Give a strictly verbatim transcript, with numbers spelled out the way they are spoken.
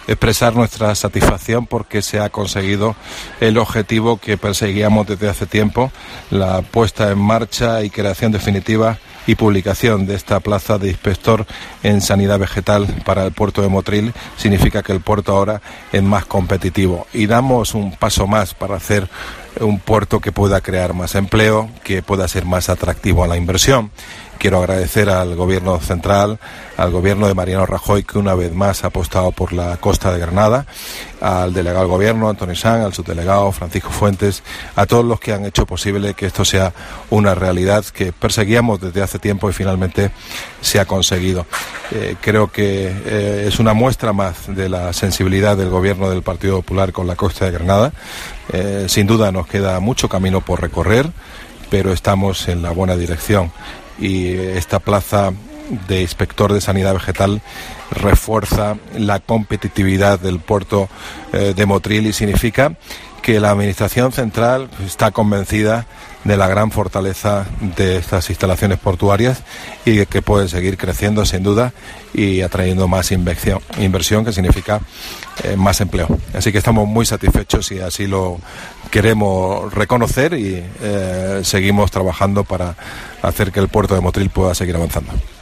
expresar nuestra satisfacción porque se ha conseguido el objetivo que perseguíamos desde hace tiempo, la puesta en marcha y creación definitiva y publicación de esta plaza de inspector en sanidad vegetal para el puerto de Motril. Significa que el puerto ahora es más competitivo y damos un paso más para hacer un puerto que pueda crear más empleo, que pueda ser más atractivo a la inversión. Quiero agradecer al Gobierno central, al Gobierno de Mariano Rajoy, que una vez más ha apostado por la costa de Granada, al delegado del Gobierno, Antonio Sanz, al subdelegado Francisco Fuentes, a todos los que han hecho posible que esto sea una realidad que perseguíamos desde hace tiempo y finalmente se ha conseguido. Eh, creo que eh, es una muestra más de la sensibilidad del Gobierno del Partido Popular con la costa de Granada. Eh, sin duda nos queda mucho camino por recorrer, pero estamos en la buena dirección. Y esta plaza de inspector de sanidad vegetal refuerza la competitividad del puerto eh, de Motril y significa que la Administración central está convencida de la gran fortaleza de estas instalaciones portuarias y que pueden seguir creciendo sin duda y atrayendo más inversión, inversión que significa eh, más empleo. Así que estamos muy satisfechos y así lo queremos reconocer y eh, seguimos trabajando para hacer que el puerto de Motril pueda seguir avanzando.